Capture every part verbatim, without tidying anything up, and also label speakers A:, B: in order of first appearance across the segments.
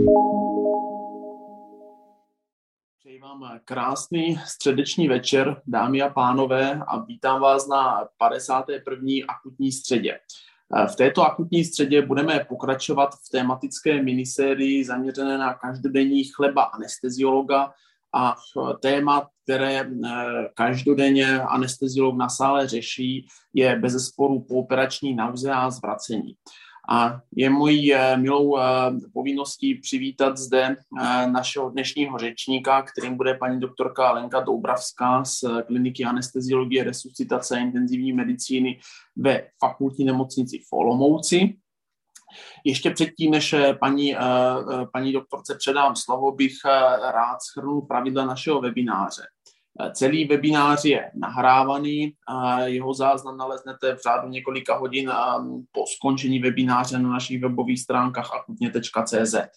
A: Přeji vám krásný středeční večer, dámy a pánové, a vítám vás na padesáté první akutní středě. V této akutní středě budeme pokračovat v tematické minisérii zaměřené na každodenní chleba anesteziologa a téma, které každodenně anesteziolog na sále řeší, je bezesporu pooperační nauzea a zvracení. A je mojí milou povinností přivítat zde našeho dnešního řečníka, kterým bude paní doktorka Lenka Doubravská z kliniky anesteziologie, resuscitace a intenzivní medicíny ve fakultní nemocnici v Olomouci. Ještě předtím, než paní, paní doktorce předám slovo, bych rád shrnul pravidla našeho webináře. Celý webinář je nahrávaný a jeho záznam naleznete v řádu několika hodin po skončení webináře na našich webových stránkách akutně tečka cé zet.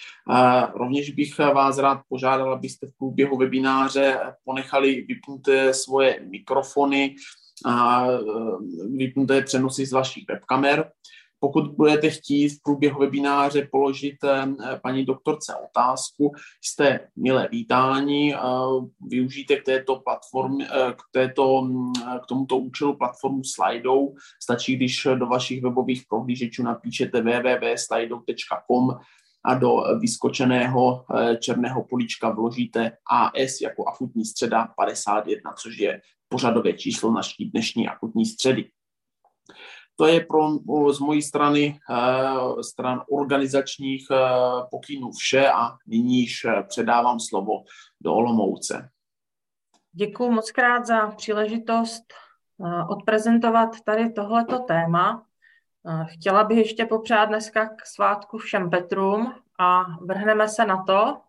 A: Rovněž bych vás rád požádal, abyste v průběhu webináře ponechali vypnuté svoje mikrofony a vypnuté přenosy z vašich webkamer. Pokud budete chtít v průběhu webináře položit paní doktorce otázku, jste milé vítáni, využijte k této platformě, k, této, k tomuto účelu platformu Slido. Stačí, když do vašich webových prohlížečů napíšete w w w tečka slido tečka com a do vyskočeného černého políčka vložíte A S jako akutní středa padesát jedna, což je pořadové číslo naší dnešní akutní středy. To je pro, z mojí strany stran organizačních pokynů vše a nyní již předávám slovo do Olomouce.
B: Děkuji moc krát za příležitost odprezentovat tady tohleto téma. Chtěla bych ještě popřát dneska k svátku všem Petrům a vrhneme se na to.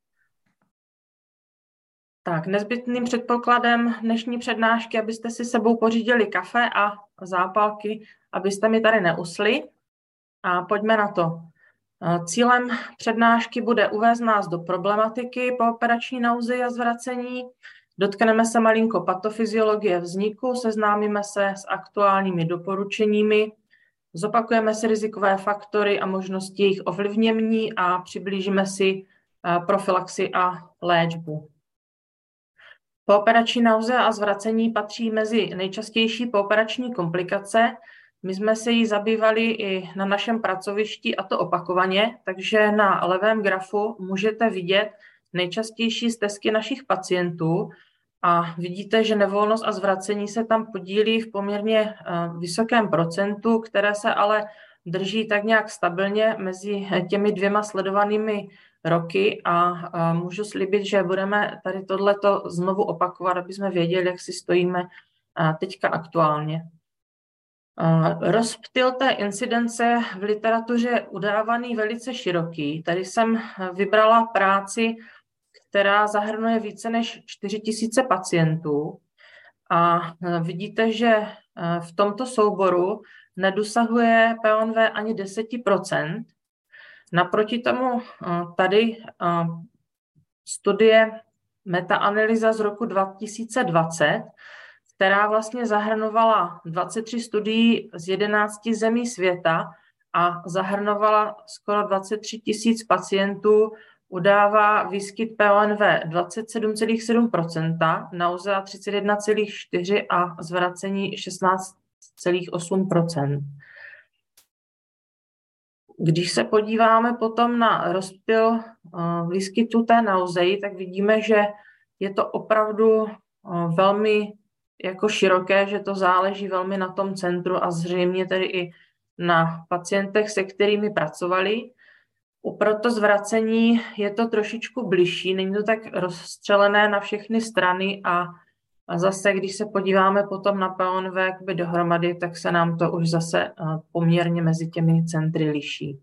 B: Tak, nezbytným předpokladem dnešní přednášky, abyste si sebou pořídili kafe a zápalky, abyste mi tady neusli. A pojďme na to. Cílem přednášky bude uvést nás do problematiky pooperační nauzy a zvracení. Dotkneme se malinko patofyziologie vzniku, seznámíme se s aktuálními doporučeními, zopakujeme si rizikové faktory a možnosti jejich ovlivnění a přiblížíme si profilaxi a léčbu. Pooperační nauzea a zvracení patří mezi nejčastější pooperační komplikace. My jsme se jí zabývali i na našem pracovišti, a to opakovaně, takže na levém grafu můžete vidět nejčastější stesky našich pacientů a vidíte, že nevolnost a zvracení se tam podílí v poměrně vysokém procentu, které se ale drží tak nějak stabilně mezi těmi dvěma sledovanými roky a, a můžu slíbit, že budeme tady tohleto znovu opakovat, aby jsme věděli, jak si stojíme a, teďka aktuálně. A, rozptyl té incidence v literatuře je udávaný velice široký. Tady jsem vybrala práci, která zahrnuje více než čtyři tisíce pacientů a vidíte, že v tomto souboru nedosahuje P O N V ani deset procent. Naproti tomu tady studie metaanalýza z roku dva tisíce dvacet, která vlastně zahrnovala dvacet tři studií z jedenácti zemí světa a zahrnovala skoro dvacet tři tisíc pacientů, udává výskyt P O N V dvacet sedm celá sedm procenta, nauzea třicet jedna celá čtyři procenta a zvracení šestnáct celá osm procenta. Když se podíváme potom na rozptyl výskytu té nauzei, tak vidíme, že je to opravdu velmi jako široké, že to záleží velmi na tom centru a zřejmě tedy i na pacientech, se kterými pracovali. Proto zvracení je to trošičku bližší, není to tak rozstřelené na všechny strany a zase, když se podíváme potom na P O N V jakoby dohromady, tak se nám to už zase poměrně mezi těmi centry liší.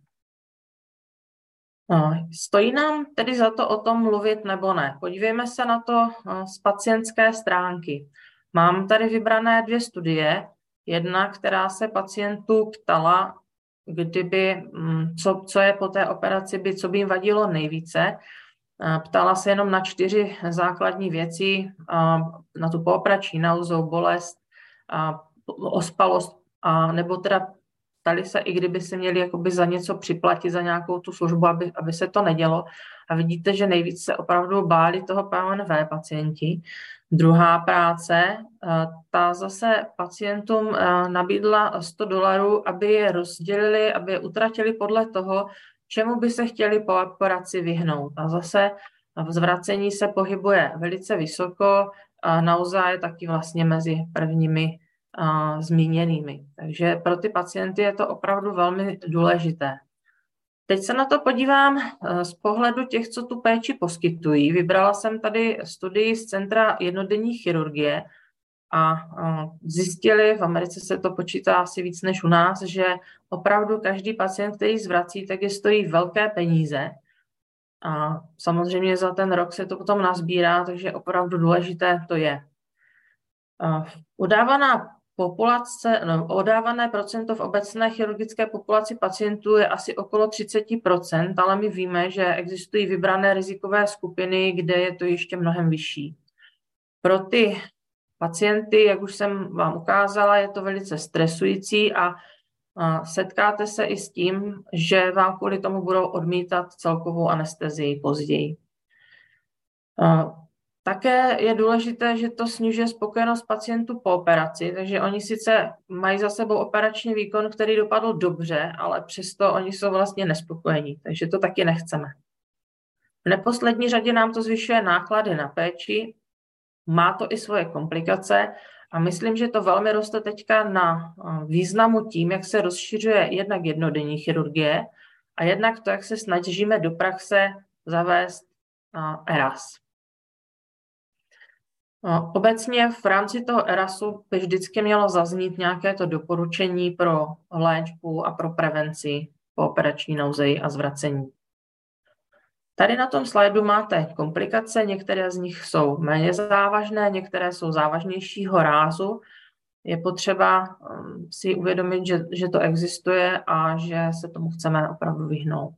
B: Stojí nám tedy za to o tom mluvit nebo ne? Podívejme se na to z pacientské stránky. Mám tady vybrané dvě studie. Jedna, která se pacientů ptala, kdyby, co, co je po té operaci, by, co by jim vadilo nejvíce. Ptala se jenom na čtyři základní věci, na tu pooperační nauzou, bolest, ospalost, a nebo teda ptali se, i kdyby si měli jakoby za něco připlatit, za nějakou tu službu, aby, aby se to nedělo. A vidíte, že nejvíc se opravdu báli toho P O N V pacienti. Druhá práce, ta zase pacientům nabídla sto dolarů, aby je rozdělili, aby je utratili podle toho, čemu by se chtěli po operaci vyhnout. A zase zvracení se pohybuje velice vysoko, a naozaj je taky vlastně mezi prvními a, zmíněnými. Takže pro ty pacienty je to opravdu velmi důležité. Teď se na to podívám z pohledu těch, co tu péči poskytují. Vybrala jsem tady studii z Centra jednodenní chirurgie a zjistili, v Americe se to počítá asi víc než u nás, že opravdu každý pacient, který zvrací, tak je stojí velké peníze. A samozřejmě za ten rok se to potom nazbírá, takže opravdu důležité to je. Udávaná populace, no, udávané procento v obecné chirurgické populaci pacientů je asi okolo třicet procent, ale my víme, že existují vybrané rizikové skupiny, kde je to ještě mnohem vyšší. Pro ty pacienty, jak už jsem vám ukázala, je to velice stresující a setkáte se i s tím, že vám kvůli tomu budou odmítat celkovou anestezii později. Také je důležité, že to snižuje spokojenost pacientů po operaci, takže oni sice mají za sebou operační výkon, který dopadl dobře, ale přesto oni jsou vlastně nespokojení, takže to taky nechceme. V neposlední řadě nám to zvyšuje náklady na péči, má to i svoje komplikace a myslím, že to velmi roste teďka na významu tím, jak se rozšiřuje jednak jednodenní chirurgie a jednak to, jak se snažíme do praxe zavést E R A S. Obecně v rámci toho E R A S u by vždycky mělo zaznít nějaké to doporučení pro léčbu a pro prevenci po operační nouzi a zvracení. Tady na tom slajdu máte komplikace, některé z nich jsou méně závažné, některé jsou závažnějšího rázu. Je potřeba si uvědomit, že, že to existuje a že se tomu chceme opravdu vyhnout.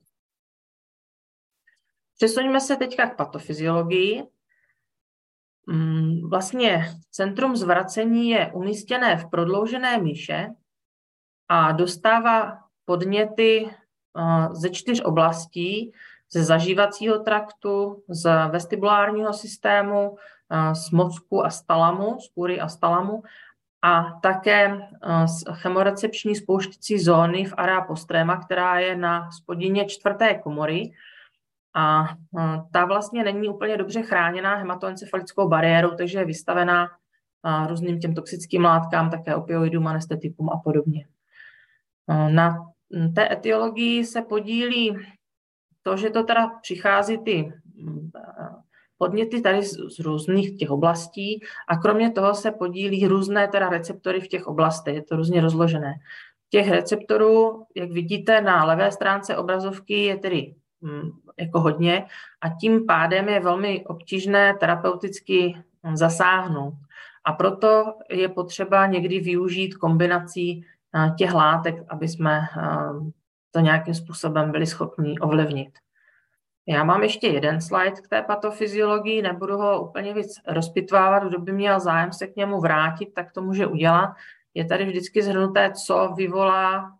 B: Přesuňme se teďka k patofyziologii. Vlastně centrum zvracení je umístěné v prodloužené míše a dostává podněty ze čtyř oblastí, ze zažívacího traktu, z vestibulárního systému, z mozku a z talamu, z kůry a z talamu a také z chemorecepční spouštěcí zóny v area postrema, která je na spodině čtvrté komory. A ta vlastně není úplně dobře chráněná hematoencefalickou bariérou, takže je vystavená různým těm toxickým látkám, také opioidům, anestetikům a podobně. Na té etiologii se podílí to, že to teda přichází ty podněty tady z, z různých těch oblastí a kromě toho se podílí různé teda receptory v těch oblastech, je to různě rozložené. Těch receptorů, jak vidíte na levé stránce obrazovky, je tedy jako hodně a tím pádem je velmi obtížné terapeuticky zasáhnout. A proto je potřeba někdy využít kombinací těch látek, aby jsme to nějakým způsobem byli schopni ovlivnit. Já mám ještě jeden slide k té patofyziologii, nebudu ho úplně víc rozpitvávat, kdo by měl zájem se k němu vrátit, tak to může udělat. Je tady vždycky shrnuté, co vyvolá,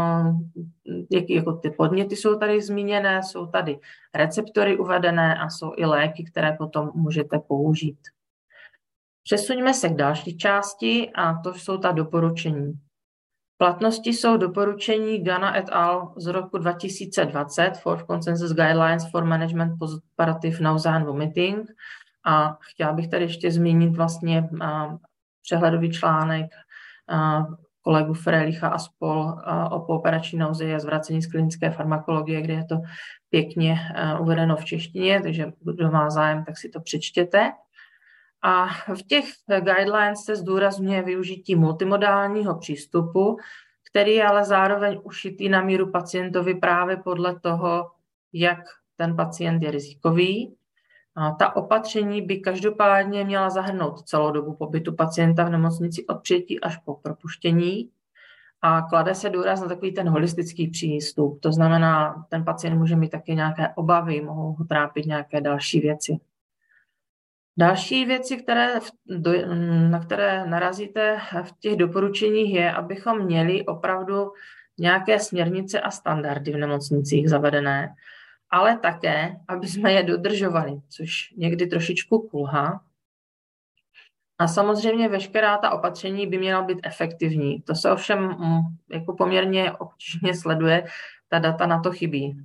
B: jak, jako ty podněty jsou tady zmíněné, jsou tady receptory uvedené a jsou i léky, které potom můžete použít. Přesuňme se k další části a to jsou ta doporučení. V platnosti jsou doporučení Gana et al. Z roku dva tisíce dvacet, Fourth Consensus Guidelines for Management Postoperative Nausea and Vomiting. A chtěla bych tady ještě zmínit vlastně přehledový článek kolegu Frelicha a spol o pooperační nouzi a zvracení z klinické farmakologie, kde je to pěkně uvedeno v češtině, takže kdo má zájem, tak si to přečtěte. A v těch guidelines se zdůrazňuje využití multimodálního přístupu, který je ale zároveň ušitý na míru pacientovi právě podle toho, jak ten pacient je rizikový. A ta opatření by každopádně měla zahrnout celou dobu pobytu pacienta v nemocnici od přijetí až po propuštění. A klade se důraz na takový ten holistický přístup. To znamená, ten pacient může mít také nějaké obavy, mohou ho trápit nějaké další věci. Další věci, které, na které narazíte v těch doporučeních, je, abychom měli opravdu nějaké směrnice a standardy v nemocnicích zavedené, ale také, aby jsme je dodržovali, což někdy trošičku kulhá. A samozřejmě veškerá ta opatření by měla být efektivní. To se ovšem mm, jako poměrně obtížně sleduje, ta data na to chybí.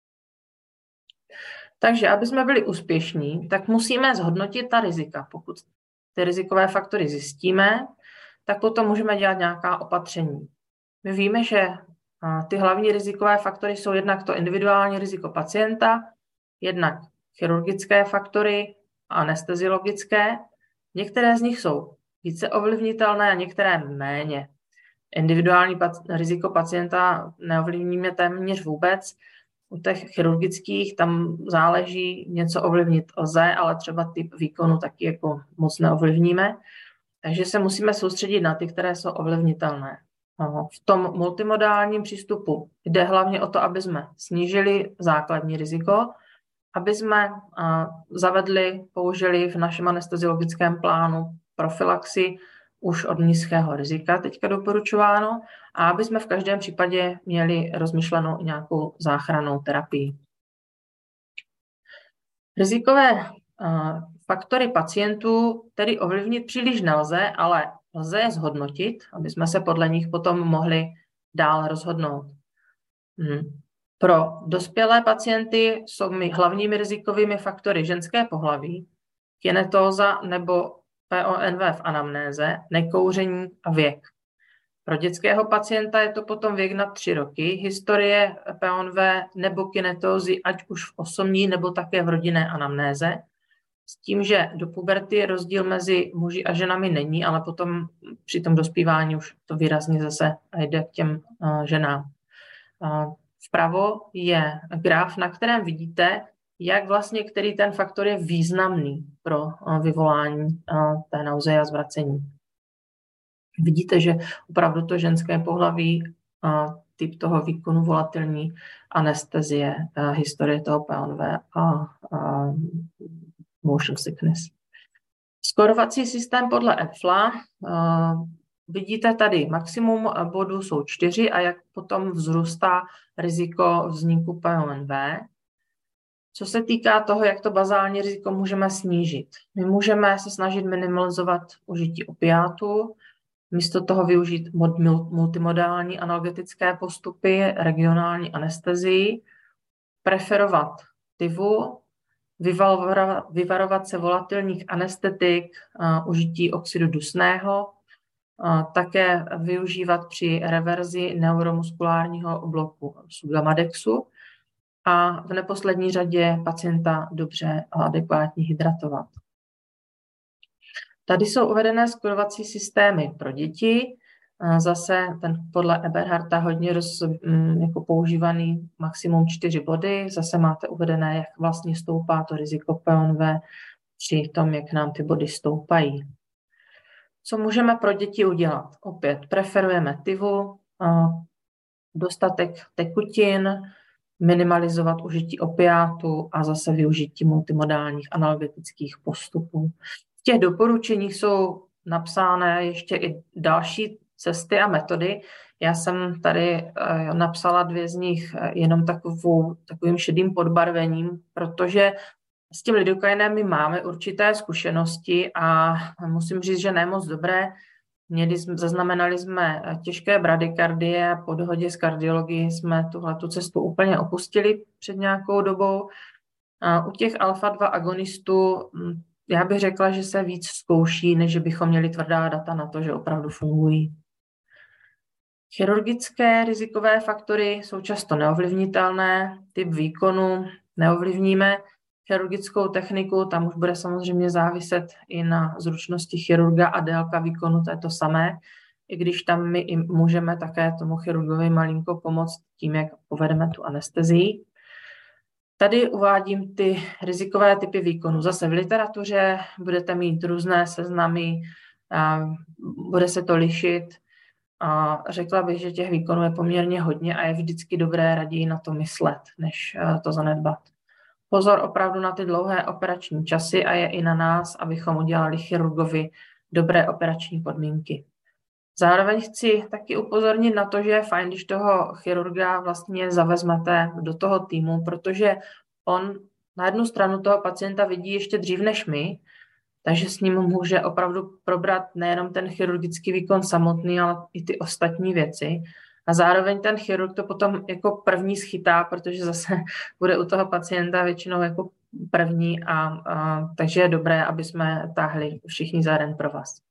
B: Takže, aby jsme byli úspěšní, tak musíme zhodnotit ta rizika. Pokud ty rizikové faktory zjistíme, tak potom můžeme dělat nějaká opatření. My víme, že ty hlavní rizikové faktory jsou jednak to individuální riziko pacienta, jednak chirurgické faktory, anesteziologické. Některé z nich jsou více ovlivnitelné a některé méně. Individuální pac- riziko pacienta neovlivníme téměř vůbec. U těch chirurgických tam záleží, něco ovlivnit lze, ale třeba typ výkonu taky jako moc neovlivníme. Takže se musíme soustředit na ty, které jsou ovlivnitelné. V tom multimodálním přístupu jde hlavně o to, aby jsme snížili základní riziko, aby jsme zavedli, použili v našem anesteziologickém plánu profilaxi už od nízkého rizika, teďka doporučováno, a aby jsme v každém případě měli rozmyšlenou i nějakou záchrannou terapii. Rizikové faktory pacientů tedy ovlivnit příliš nelze, ale lze je zhodnotit, aby jsme se podle nich potom mohli dál rozhodnout. Hmm. Pro dospělé pacienty jsou hlavními rizikovými faktory ženské pohlaví, kinetóza nebo P O N V v anamnéze, nekouření a věk. Pro dětského pacienta je to potom věk nad tři roky, historie P O N V nebo kinetózy, ať už v osobní nebo také v rodinné anamnéze, s tím, že do puberty rozdíl mezi muži a ženami není, ale potom při tom dospívání už to výrazně zase jde k těm uh, ženám. Uh, vpravo je graf, na kterém vidíte, jak vlastně který ten faktor je významný pro uh, vyvolání uh, té nauzy a zvracení. Vidíte, že opravdu to ženské pohlaví, uh, typ toho výkonu volatilní anestezie, uh, historie toho P O N V a uh, motion sickness. Skorovací systém podle E F L A. Uh, vidíte tady, maximum bodů jsou čtyři a jak potom vzrůstá riziko vzniku P O N V. Co se týká toho, jak to bazální riziko můžeme snížit. My můžeme se snažit minimalizovat užití opiátů, místo toho využít multimodální analgetické postupy, regionální anestezii, preferovat T I V U, vyvarovat se volatilních anestetik, uh, užití oxidu dusného, uh, také využívat při reverzi neuromuskulárního bloku Sugamadexu a v neposlední řadě pacienta dobře a adekvátně hydratovat. Tady jsou uvedené skorovací systémy pro děti. Zase ten podle Eberharta hodně roz, jako používaný maximum čtyři body. Zase máte uvedené, jak vlastně stoupá to riziko P O N V při tom, jak nám ty body stoupají. Co můžeme pro děti udělat? Opět preferujeme T I V U, dostatek tekutin, minimalizovat užití opiátů a zase využití multimodálních analgetických postupů. V těch doporučeních jsou napsány ještě i další cesty a metody. Já jsem tady napsala dvě z nich jenom takovou, takovým šedým podbarvením, protože s tím lidokainem my máme určité zkušenosti a musím říct, že ne moc dobré. Měli, zaznamenali jsme těžké bradykardie a po dohodě s kardiologií jsme tuhletu cestu úplně opustili před nějakou dobou. A u těch alfa dva agonistů já bych řekla, že se víc zkouší, než bychom měli tvrdá data na to, že opravdu fungují. Chirurgické rizikové faktory jsou často neovlivnitelné, typ výkonu neovlivníme, chirurgickou techniku, tam už bude samozřejmě záviset i na zručnosti chirurga a délka výkonu, to je to samé, i když tam my i můžeme také tomu chirurgovi malinko pomoct tím, jak povedeme tu anestezii. Tady uvádím ty rizikové typy výkonu. Zase v literatuře budete mít různé seznamy, bude se to lišit. A řekla bych, že těch výkonů je poměrně hodně a je vždycky dobré raději na to myslet, než to zanedbat. Pozor opravdu na ty dlouhé operační časy a je i na nás, abychom udělali chirurgovi dobré operační podmínky. Zároveň chci taky upozornit na to, že je fajn, když toho chirurga vlastně zavezmete do toho týmu, protože on na jednu stranu toho pacienta vidí ještě dřív než my, takže s ním může opravdu probrat nejenom ten chirurgický výkon samotný, ale i ty ostatní věci. A zároveň ten chirurg to potom jako první schytá, protože zase bude u toho pacienta většinou jako první, a, a takže je dobré, aby jsme táhli všichni za jeden pro vás.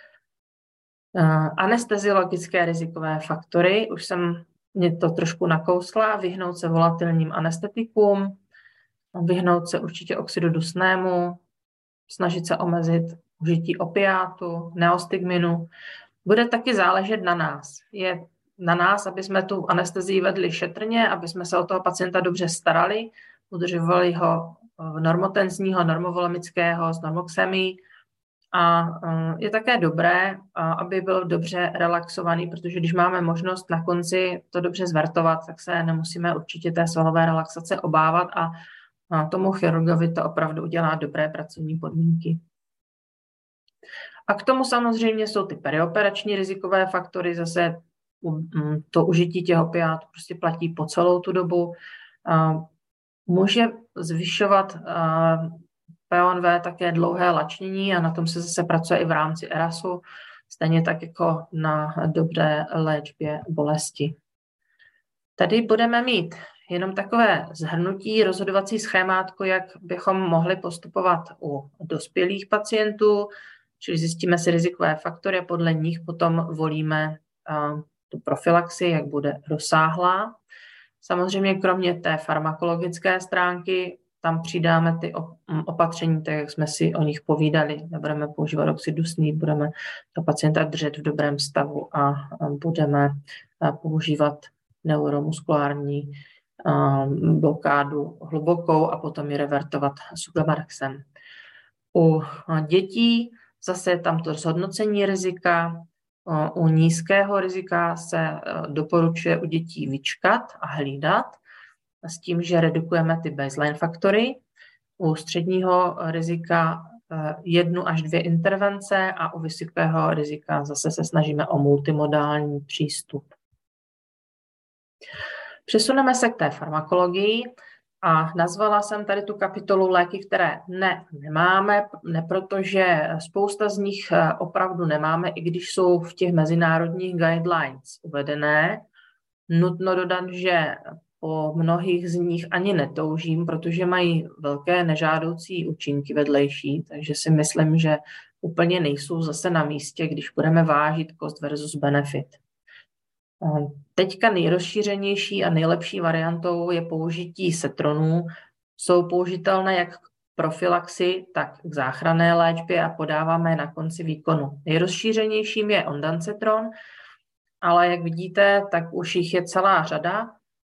B: Anesteziologické rizikové faktory, už jsem mě to trošku nakousla, vyhnout se volatilním anestetikům, vyhnout se určitě oxidu dusnému, snažit se omezit užití opiátu, neostigminu. Bude taky záležet na nás. Je na nás, aby jsme tu anestezii vedli šetrně, aby jsme se o toho pacienta dobře starali, udržovali ho normotenzního, normovolemického, s normoxemií. A je také dobré, aby byl dobře relaxovaný, protože když máme možnost na konci to dobře zvertovat, tak se nemusíme určitě té svalové relaxace obávat a tomu chirurgovi to opravdu udělá dobré pracovní podmínky. A k tomu samozřejmě jsou ty perioperační rizikové faktory, zase to užití těch opiátů prostě platí po celou tu dobu. Může zvyšovat P O N V také dlouhé lačnění a na tom se zase pracuje i v rámci E R A Su, stejně tak jako na dobré léčbě bolesti. Tady budeme mít jenom takové shrnutí, rozhodovací schémátko, jak bychom mohli postupovat u dospělých pacientů, čili zjistíme si rizikové faktory a podle nich potom volíme tu profilaxi, jak bude rozsáhlá. Samozřejmě kromě té farmakologické stránky tam přidáme ty opatření, tak jak jsme si o nich povídali. Nebudeme používat oxid dusný, budeme to pacienta držet v dobrém stavu a budeme používat neuromuskulární blokádu hlubokou a potom ji revertovat sugammaxem. U dětí zase tam to zhodnocení rizika. U nízkého rizika se doporučuje u dětí vyčkat a hlídat s tím, že redukujeme ty baseline faktory. U středního rizika jednu až dvě intervence a u vysokého rizika zase se snažíme o multimodální přístup. Přesuneme se k té farmakologii a nazvala jsem tady tu kapitolu léky, které ne, nemáme, ne protože spousta z nich opravdu nemáme, i když jsou v těch mezinárodních guidelines uvedené. Nutno dodat, že po mnohých z nich ani netoužím, protože mají velké nežádoucí účinky vedlejší, takže si myslím, že úplně nejsou zase na místě, když budeme vážit cost versus benefit. Teďka nejrozšířenější a nejlepší variantou je použití setronů. Jsou použitelné jak k profilaxi, tak k záchranné léčbě a podáváme je na konci výkonu. Nejrozšířenějším je ondansetron, ale jak vidíte, tak už jich je celá řada.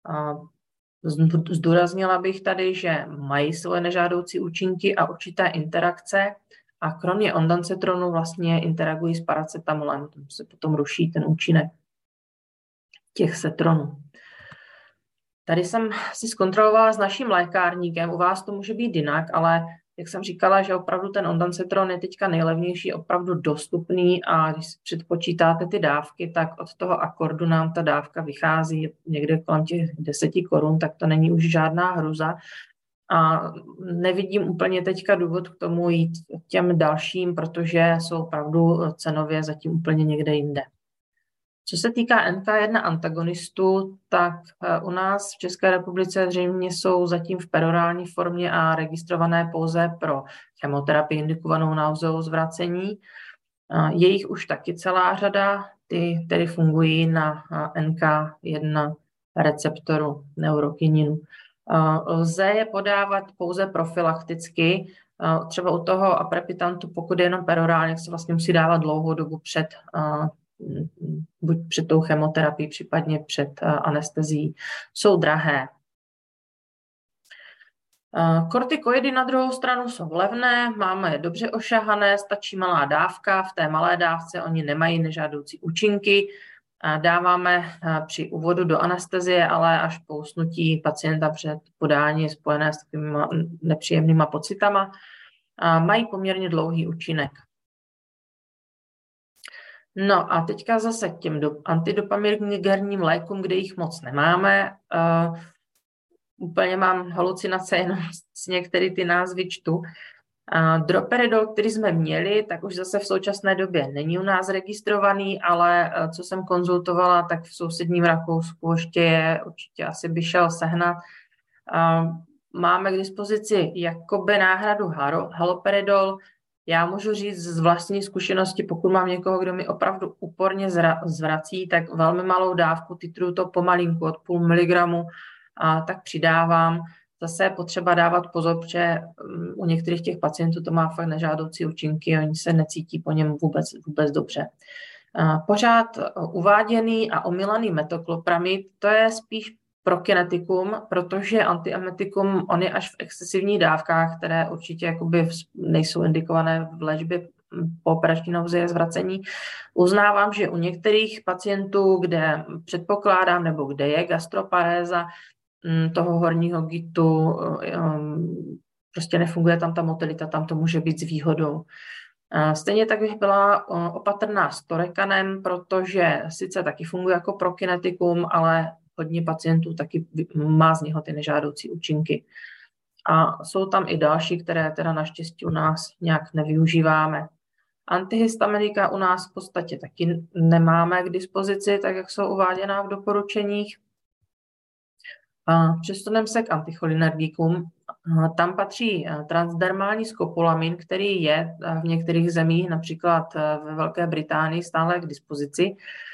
B: Zdůraznila bych tady, že mají svoje nežádoucí účinky a určité interakce a kromě ondansetronu vlastně interagují s paracetamolem, tam se potom ruší ten účinek těch setronů. Tady jsem si zkontrolovala s naším lékárníkem, u vás to může být jinak, ale jak jsem říkala, že opravdu ten ondansetron je teďka nejlevnější, opravdu dostupný a když si předpočítáte ty dávky, tak od toho akordu nám ta dávka vychází někde kolem těch deseti korun, tak to není už žádná hruza. A nevidím úplně teďka důvod k tomu jít k těm dalším, protože jsou opravdu cenově zatím úplně někde jinde. Co se týká N K jedna antagonistů, tak u nás v České republice zřejmě jsou zatím v perorální formě a registrované pouze pro chemoterapii indikovanou náuzeou zvracení. Je jich už taky celá řada, ty tedy fungují na N K jedna receptoru neurokininu. Lze je podávat pouze profilakticky, třeba u toho aprepitantu, pokud je jenom perorálně, se vlastně musí dávat dlouhou dobu před buď před tou chemoterapií, případně před anestezií, jsou drahé. Kortikoidy na druhou stranu jsou levné, máme je dobře ošahané, stačí malá dávka, v té malé dávce oni nemají nežádoucí účinky, dáváme při úvodu do anestezie, ale až po usnutí pacienta před podání spojené s takovými nepříjemnýma pocitama, mají poměrně dlouhý účinek. No a teďka zase k těm do, antidopaminergním lékům, kde jich moc nemáme. Uh, úplně mám halucinace jenom z některé ty názvy čtu. Uh, droperidol, který jsme měli, tak už zase v současné době není u nás registrovaný, ale uh, co jsem konzultovala, tak v sousedním Rakousku ještě je, určitě asi by šel sehnat. Uh, máme k dispozici jakoby náhradu haloperidol. Já můžu říct z vlastní zkušenosti, pokud mám někoho, kdo mi opravdu úporně zvrací, tak velmi malou dávku, titruju to pomalinku od půl miligramu, a tak přidávám. Zase je potřeba dávat pozor, protože u některých těch pacientů to má fakt nežádoucí účinky, oni se necítí po něm vůbec, vůbec dobře. Pořád uváděný a omylaný metoklopramid, to je spíš prokinetikum, protože antiemetikum, on je až v excesivních dávkách, které určitě jakoby nejsou indikované v léčbě po operační nouzi a zvracení. Uznávám, že u některých pacientů, kde předpokládám, nebo kde je gastroparéza toho horního gitu, prostě nefunguje tam ta motilita, tam to může být s výhodou. Stejně tak bych byla opatrná s torekanem, protože sice taky funguje jako prokinetikum, ale hodně pacientů taky má z něho ty nežádoucí účinky. A jsou tam i další, které teda naštěstí u nás nějak nevyužíváme. Antihistaminika u nás v podstatě taky nemáme k dispozici, tak jak jsou uváděná v doporučeních. Přesuneme se k anticholinergikům. Tam patří transdermální skopolamin, který je v některých zemích, například ve Velké Británii, stále k dispozici.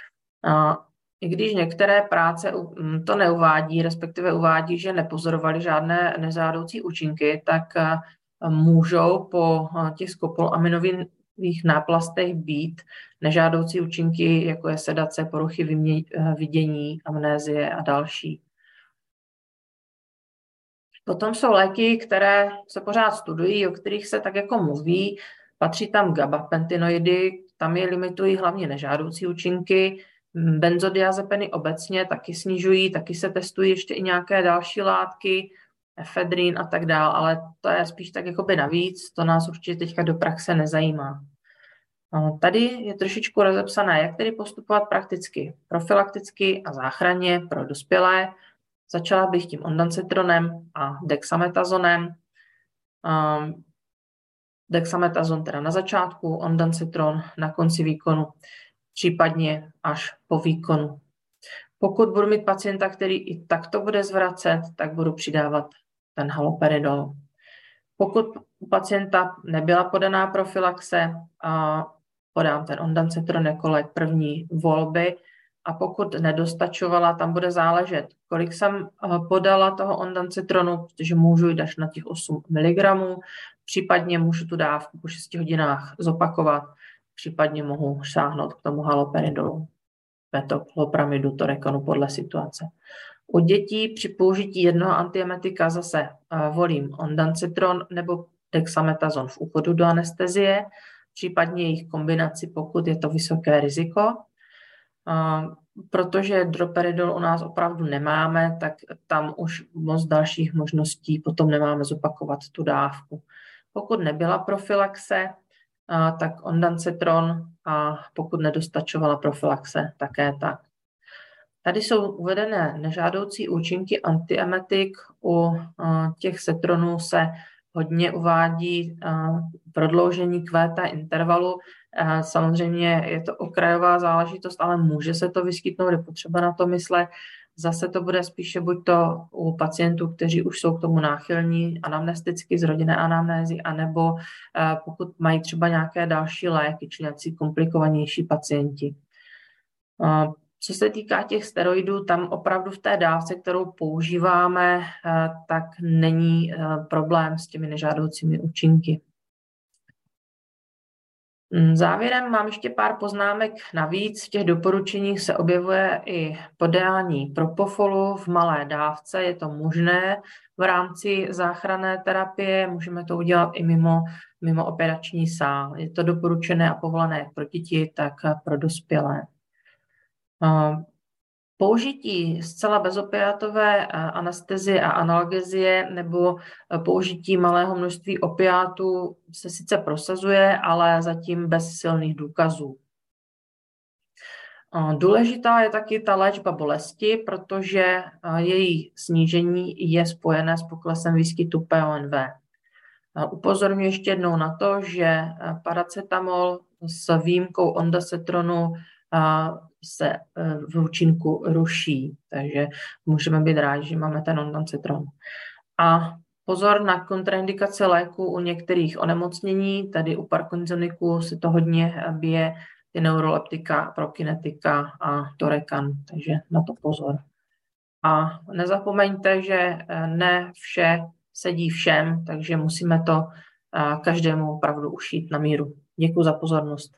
B: I když některé práce to neuvádí, respektive uvádí, že nepozorovali žádné nežádoucí účinky, tak můžou po těch skopolaminových náplastech být nežádoucí účinky, jako je sedace, poruchy vidění, amnézie a další. Potom jsou léky, které se pořád studují, o kterých se tak jako mluví. Patří tam gabapentinoidy, tam je limitují hlavně nežádoucí účinky. Benzodiazepiny obecně taky snižují, taky se testují ještě i nějaké další látky, efedrin a tak dále, ale to je spíš tak jakoby navíc, to nás určitě teďka do praxe nezajímá. Tady je trošičku rozepsané, jak tedy postupovat prakticky, profilakticky a záchranně pro dospělé. Začala bych tím ondansetronem a dexametazonem. Um, dexametazon teda na začátku, ondansetron na konci výkonu, případně až po výkonu. Pokud budu mít pacienta, který i takto bude zvracet, tak budu přidávat ten haloperidol. Pokud u pacienta nebyla podaná profilaxe, podám ten ondansetron jako lék první volby, a pokud nedostačovala, tam bude záležet, kolik jsem podala toho ondansetronu, protože můžu jít až na těch osm miligramů, případně můžu tu dávku po šesti hodinách zopakovat, případně mohu sáhnout k tomu haloperidolu, metoklopamidu, torekanu podle situace. U dětí při použití jednoho antiemetika zase volím ondansetron nebo dexametazon v úvodu do anestezie, případně jejich kombinaci, pokud je to vysoké riziko. Protože droperidol u nás opravdu nemáme, tak tam už moc dalších možností potom nemáme zopakovat tu dávku. Pokud nebyla profilaxe, tak ondansetron, a pokud nedostačovala profilaxe, také tak. Tady jsou uvedené nežádoucí účinky antiemetik. U těch setronů se hodně uvádí prodloužení Q T intervalu. Samozřejmě je to okrajová záležitost, ale může se to vyskytnout, je potřeba na to myslet. Zase to bude spíše buď to u pacientů, kteří už jsou k tomu náchylní anamnesticky z rodinné anamnézy, anebo pokud mají třeba nějaké další léky, či nějací komplikovanější pacienti. Co se týká těch steroidů, tam opravdu v té dávce, kterou používáme, tak není problém s těmi nežádoucími účinky. Závěrem mám ještě pár poznámek navíc. V těch doporučeních se objevuje i podání propofolu v malé dávce. Je to možné v rámci záchranné terapie, můžeme to udělat i mimo, mimo operační sál. Je to doporučené a povolené jak pro děti, tak pro dospělé. Použití zcela bezopiátové anestezie a analgezie nebo použití malého množství opiátů se sice prosazuje, ale zatím bez silných důkazů. Důležitá je taky ta léčba bolesti, protože její snížení je spojené s poklesem výskytu P O N V. Upozorňuji ještě jednou na to, že paracetamol s výjimkou ondansetronu se v účinku ruší, takže můžeme být rádi, že máme ten ondansetron. A pozor na kontraindikace léku u některých onemocnění, tady u parkinsoniků se to hodně bije, ty neuroleptika, prokinetika a torekan, takže na to pozor. A nezapomeňte, že ne vše sedí všem, takže musíme to každému opravdu ušít na míru. Děkuji za pozornost.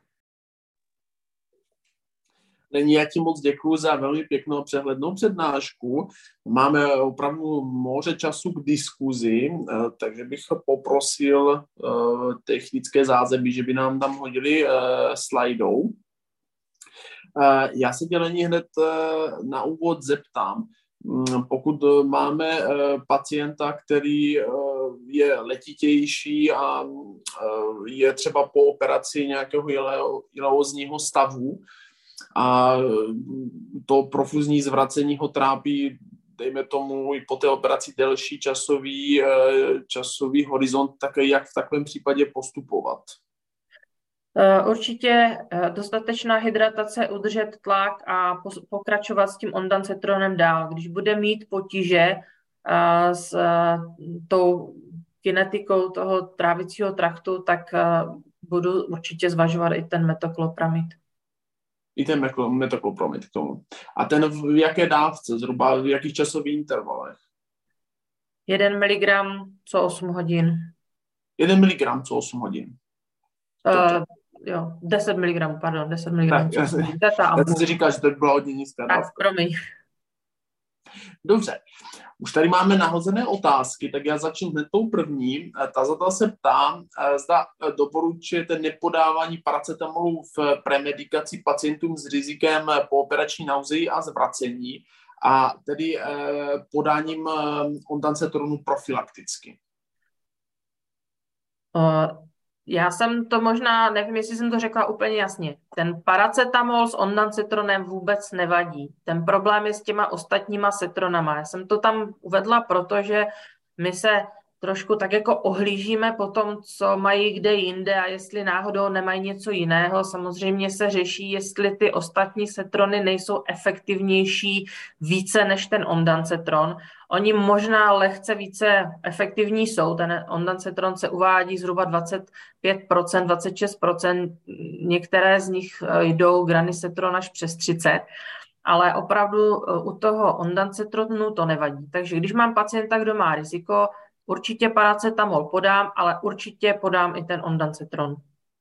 A: Není, já ti moc děkuji za velmi pěknou přehlednou přednášku. Máme opravdu moře času k diskuzi, takže bych poprosil technické zázemí, že by nám tam hodili slajdou. Já se tě, Lení, hned na úvod zeptám. Pokud máme pacienta, který je letitější a je třeba po operaci nějakého ileózního stavu, a to profuzní zvracení ho trápí, dejme tomu, i po té operaci delší časový, časový horizont, tak jak v takovém případě postupovat?
B: Určitě dostatečná hydratace, udržet tlak a pokračovat s tím ondansetronem dál. Když bude mít potíže s tou kinetikou toho trávicího traktu, tak budu určitě zvažovat i ten metoklopramid.
A: I ten metoklopramid k tomu. A ten v jaké dávce, zhruba v jakých časových intervalech?
B: Jeden miligram co osm hodin.
A: Jeden miligram co osm hodin.
B: Uh, jo, deset miligramů, pardon, deset miligramů.
A: Já, já jsem si říkal, že to by byla hodně nízká dávka.
B: Tak, promiň.
A: Dobře, už tady máme nahozené otázky, tak já začnu hned tou první. Tazatel se ptá, zda doporučujete nepodávání paracetamolu v premedikaci pacientům s rizikem pooperační nauzii a zvracení a tedy podáním ondansetronu profilakticky.
B: Uh. Já jsem to možná, nevím, jestli jsem to řekla úplně jasně. Ten paracetamol s ondansetronem vůbec nevadí. Ten problém je s těma ostatníma setronama. Já jsem to tam uvedla, protože my se trošku tak jako ohlížíme po tom, co mají kde jinde a jestli náhodou nemají něco jiného. Samozřejmě se řeší, jestli ty ostatní setrony nejsou efektivnější více než ten ondansetron. Oni možná lehce více efektivní jsou. Ten ondansetron se uvádí zhruba dvacet pět procent, dvacet šest procent. Některé z nich jdou granisetron až přes třicet procent. Ale opravdu u toho ondansetronu to nevadí. Takže když mám pacienta, kdo má riziko, určitě paracetamol podám, ale určitě podám i ten ondansetron.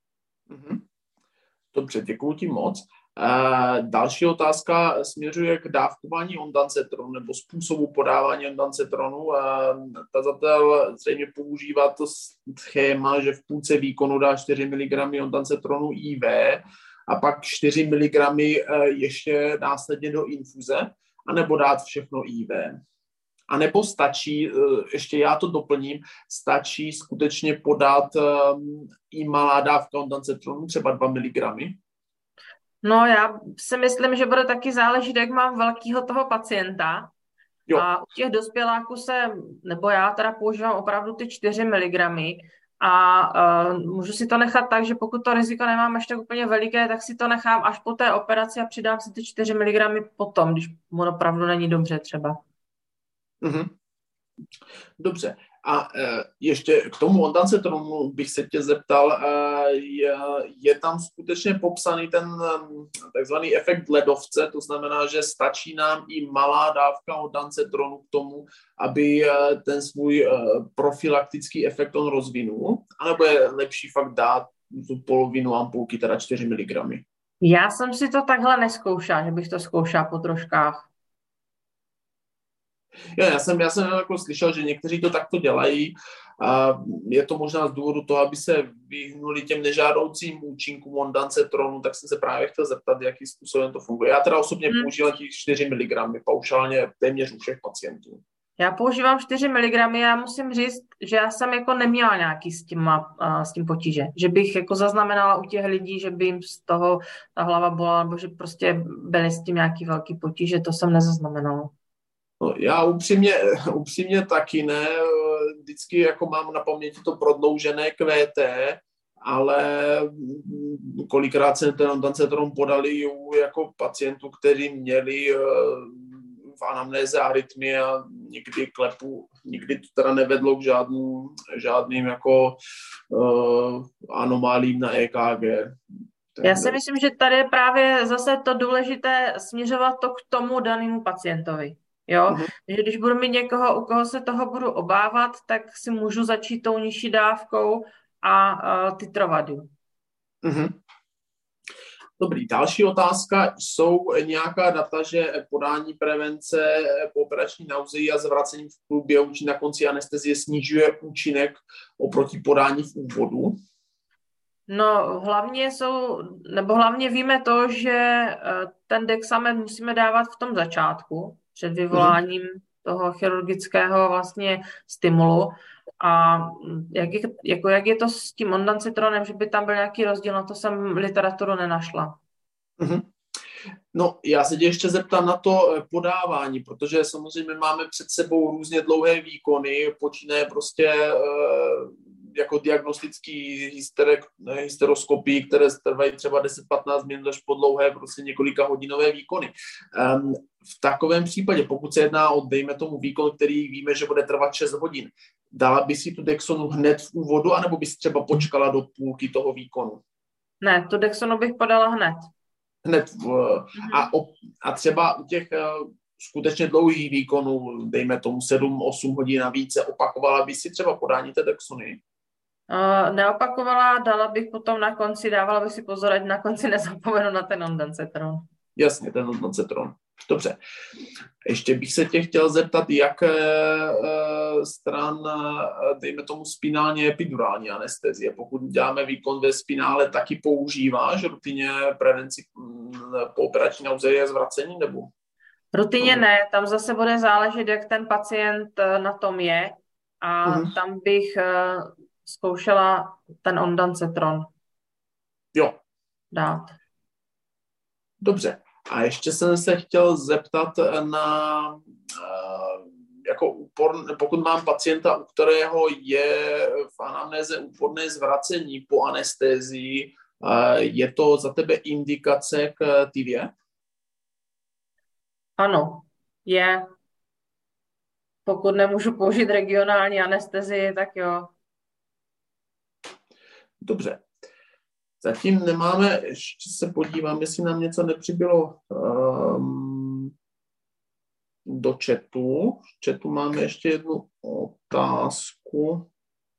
A: Dobře, děkuji ti moc. Uh, další otázka směřuje k dávkování ondansetronu nebo způsobu podávání ondansetronu. Uh, tazatel zřejmě používá to schéma, že v půlce výkonu dá čtyři miligramy ondansetronu I V a pak čtyři miligramy uh, ještě následně do infuze, anebo dát všechno I V. A nebo stačí, ještě já to doplním, stačí skutečně podat um, i malá dávka ondansetronu, třeba dva miligramy?
B: No já si myslím, že bude taky záležet, jak mám velkýho toho pacienta. Jo. A u těch dospěláků se, nebo já teda používám opravdu ty čtyři miligramy a uh, můžu si to nechat tak, že pokud to riziko nemám až tak úplně veliké, tak si to nechám až po té operaci a přidám si ty čtyři miligramy potom, když mu opravdu není dobře třeba.
A: Mm-hmm. Dobře. A e, ještě k tomu ondansetronu bych se tě zeptal, e, je, je tam skutečně popsaný ten takzvaný efekt ledovce, to znamená, že stačí nám i malá dávka ondansetronu k tomu, aby e, ten svůj e, profilaktický efekt on rozvinul, anebo je lepší fakt dát tu polovinu ampulky, teda čtyři miligramy?
B: Já jsem si to takhle neskoušela, že bych to zkoušela po troškách.
A: Já, já jsem, já jsem jako slyšel, že někteří to takto dělají a je to možná z důvodu toho, aby se vyhnuli těm nežádoucím účinkům ondansetronu, tak jsem se právě chtěl zeptat, jakým způsobem to funguje. Já teda osobně hmm. používám těch čtyři miligramy paušálně téměř u všech pacientů.
B: Já používám čtyři miligramy, já musím říct, že já jsem jako neměla nějaký s tím, s tím potíže. Že bych jako zaznamenala u těch lidí, že by jim z toho ta hlava bolela, nebo že prostě byly s tím nějaký velký potíže, to jsem nezaznamenala.
A: No, já upřímně, upřímně taky ne. Vždycky jako mám na paměti to prodloužené Q T, ale kolikrát jsem ten ondansetron podali u jako pacientů, kteří měli v anamnéze arytmie a nikdy klepu, nikdy to teda nevedlo k žádným, žádným jako uh, anomálím na E K G.
B: Já si myslím, že tady je právě zase to důležité směřovat to k tomu danému pacientovi. Jo? Uh-huh. Že když budu mít někoho, u koho se toho budu obávat, tak si můžu začít tou nižší dávkou a uh, titrovat.
A: Uh-huh. Dobrý, další otázka. Jsou nějaká data, že podání prevence po operační nauzii a zvracením v průběhu či na konci anestezie snižuje účinek oproti podání v úvodu?
B: No, hlavně jsou, nebo hlavně víme to, že ten dexamet musíme dávat v tom začátku, před vyvoláním uh-huh. toho chirurgického vlastně stimulu. A jak je, jako jak je to s tím ondansetronem, že by tam byl nějaký rozdíl, na to jsem literaturu nenašla.
A: Uh-huh. No, já se tě ještě zeptám na to podávání, protože samozřejmě máme před sebou různě dlouhé výkony, počínaje prostě jako diagnostický hysterek, hysteroskopii, které trvají třeba deset patnáct minut až po dlouhé prostě několika hodinové výkony. Um, v takovém případě, pokud se jedná o, dejme tomu, výkon, který víme, že bude trvat šest hodin, dala by si tu Dexonu hned v úvodu, anebo bys třeba počkala do půlky toho výkonu?
B: Ne, tu Dexonu bych podala hned.
A: Hned. V, a, a třeba u těch skutečně dlouhých výkonů, dejme tomu sedm osm hodin a více, opakovala by si třeba podání té Dexony?
B: Uh, neopakovala, dala bych potom na konci, dávala bych si pozor, ať na konci nezapomenu na ten ondansetron.
A: Jasně, ten ondansetron. Dobře. Ještě bych se tě chtěl zeptat, jak e, stran, dejme tomu, spinálně epidurální anestezie. Pokud děláme výkon ve spinále, taky používáš rutině prevenci po operační nauzii a zvracení, nebo?
B: Rutině ne, tam zase bude záležet, jak ten pacient na tom je a uh-huh. tam bych zkoušela ten ondansetron
A: jo.
B: dát.
A: Dobře. A ještě jsem se chtěl zeptat na, jako úpor, pokud mám pacienta, u kterého je v anamnéze úporné zvracení po anestézii, je to za tebe indikace k tivě?
B: Ano, je. Pokud nemůžu použít regionální anestezii, tak jo.
A: Dobře. Zatím nemáme, ještě se podívám, jestli nám něco nepřibylo um, do chatu. V chatu máme ještě jednu otázku.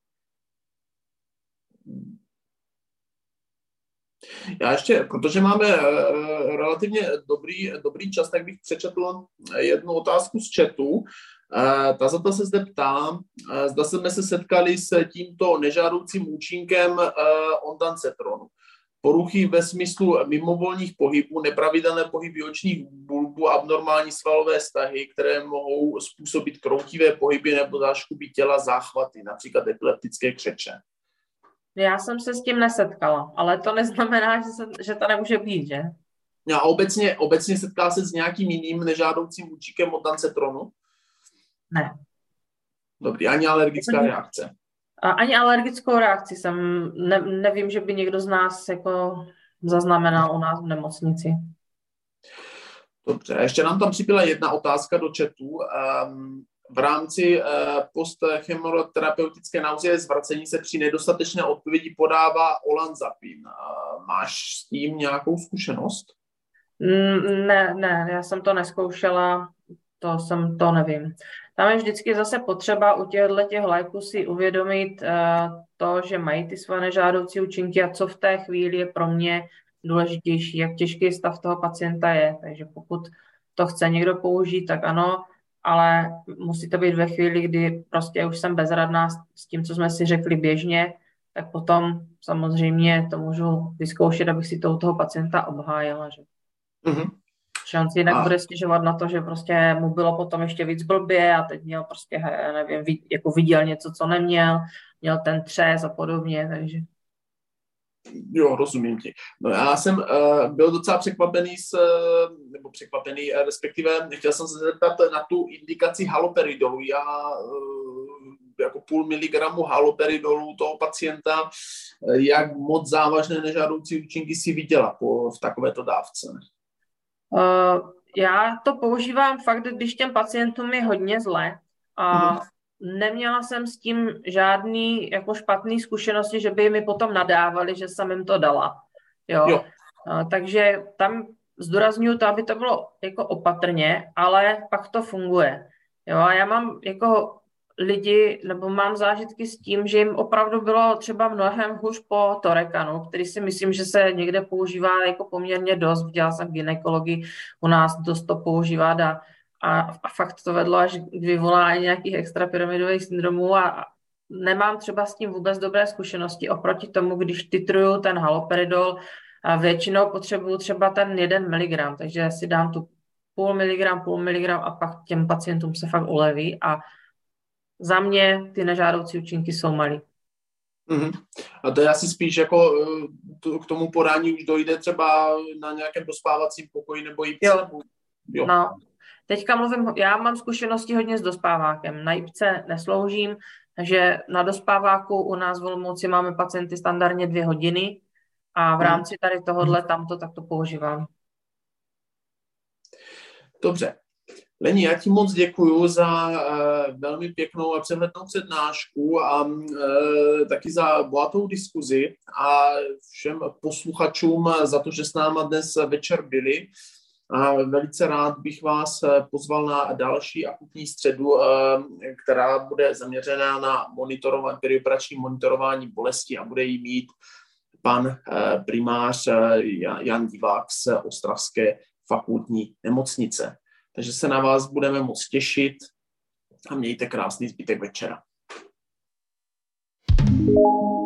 A: Já ještě, protože máme uh, relativně dobrý, dobrý čas, tak bych přečetl jednu otázku z chatu. Uh, ta za to se zde ptá, uh, zda jsme se setkali s tímto nežádoucím účinkem uh, ondansetronu. Poruchy ve smyslu mimovolních pohybů, nepravidelné pohyby očních bulbů, abnormální svalové stahy, které mohou způsobit kroutivé pohyby nebo záškuby těla, záchvaty, například epileptické křeče.
B: Já jsem se s tím nesetkala, ale to neznamená, že, se, že to nemůže být, že?
A: A obecně, obecně setká se s nějakým jiným nežádoucím účinkem ondansetronu?
B: Ne.
A: Dobrý, ani alergická reakce?
B: A ani alergickou reakci jsem, ne, nevím, že by někdo z nás jako zaznamenal u nás v nemocnici.
A: Dobře, ještě nám tam přibyla jedna otázka do chatu. Um, v rámci uh, postchemoterapeutické nauzie zvracení se při nedostatečné odpovědi podává olanzapin. Uh, máš s tím nějakou zkušenost?
B: Mm, ne, ne, já jsem to neskoušela, to jsem, to nevím. Tam je vždycky zase potřeba u těchto těch léků si uvědomit uh, to, že mají ty své nežádoucí účinky a co v té chvíli je pro mě důležitější, jak těžký stav toho pacienta je. Takže pokud to chce někdo použít, tak ano, ale musí to být ve chvíli, kdy prostě už jsem bezradná s tím, co jsme si řekli běžně, tak potom samozřejmě to můžu vyzkoušet, abych si to u toho pacienta obhájila. Že?
A: Mm-hmm.
B: Že on si jinak a... bude stěžovat na to, že prostě mu bylo potom ještě víc blbě a teď měl prostě, nevím, jako viděl něco, co neměl, měl ten třes a podobně, takže...
A: Jo, rozumím ti. No já jsem uh, byl docela překvapený, s, nebo překvapený, respektive chtěl jsem se zeptat na tu indikaci haloperidolu. Já uh, jako půl miligramu haloperidolu toho pacienta, jak moc závažné nežádoucí účinky si viděla po, v takovéto dávce?
B: Uh, já to používám fakt, když těm pacientům je hodně zle a uh-huh. neměla jsem s tím žádný jako špatný zkušenosti, že by mi potom nadávali, že jsem jim to dala. Jo? Jo. Uh, takže tam zdůrazňuji to, aby to bylo jako opatrně, ale pak to funguje. Jo? A já mám jako lidi, nebo mám zážitky s tím, že jim opravdu bylo třeba mnohem hůř po Torekanu, který si myslím, že se někde používá jako poměrně dost. Viděla jsem gynekologii, u nás dost to používá a, a, a fakt to vedlo až k vyvolání nějakých extrapyramidových syndromů a nemám třeba s tím vůbec dobré zkušenosti oproti tomu, když titruju ten haloperidol a většinou potřebuju třeba ten jeden miligram, takže si dám tu půl miligram, půl miligram a pak těm pacientům se fakt uleví a za mě ty nežádoucí účinky jsou malý.
A: Mm-hmm. A to je asi spíš jako to, k tomu podání už dojde třeba na nějakém dospávacím pokoji nebo jipce?
B: Jo.
A: Nebo... jo.
B: No, teďka mluvím, já mám zkušenosti hodně s dospávákem. Na jipce nesloužím, takže na dospáváku u nás v Olomouci máme pacienty standardně dvě hodiny a v rámci tady tohohle tamto tak to používám.
A: Dobře. Leni, já ti moc děkuju za uh, velmi pěknou a přehlednou přednášku a uh, taky za bohatou diskuzi a všem posluchačům za to, že s náma dnes večer byli. A velice rád bych vás pozval na další akutní středu, uh, která bude zaměřená na monitorování, perioperační monitorování bolesti a bude jí mít pan uh, primář uh, Jan Divák z Ostravské fakultní nemocnice. Takže se na vás budeme moc těšit a mějte krásný zbytek večera.